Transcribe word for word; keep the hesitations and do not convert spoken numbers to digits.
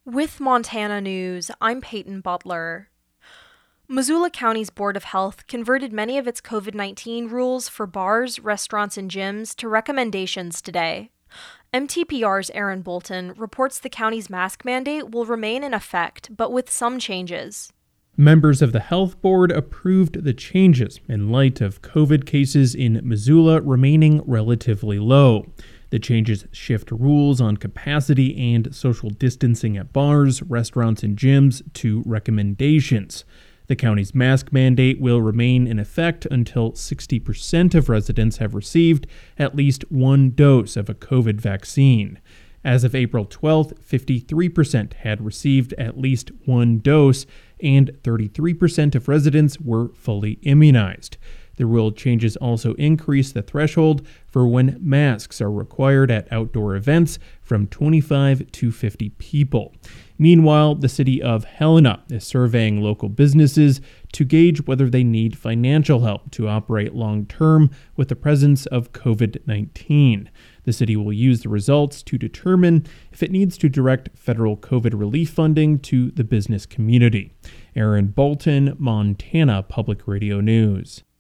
With Montana News, I'm Peyton Butler. Missoula County's Board of Health converted many of its covid nineteen rules for bars, restaurants, and gyms to recommendations today. M T P R's Aaron Bolton reports the county's mask mandate will remain in effect, but with some changes. Members of the health board approved the changes in light of COVID cases in Missoula remaining relatively low. The changes shift rules on capacity and social distancing at bars, restaurants, and gyms to recommendations. The county's mask mandate will remain in effect until sixty percent of residents have received at least one dose of a COVID vaccine. As of April twelfth, fifty-three percent had received at least one dose, and thirty-three percent of residents were fully immunized. The rule changes also increase the threshold for when masks are required at outdoor events from twenty-five to fifty people. Meanwhile, the city of Helena is surveying local businesses to gauge whether they need financial help to operate long-term with the presence of covid nineteen. The city will use the results to determine if it needs to direct federal COVID relief funding to the business community. Aaron Bolton, Montana Public Radio News.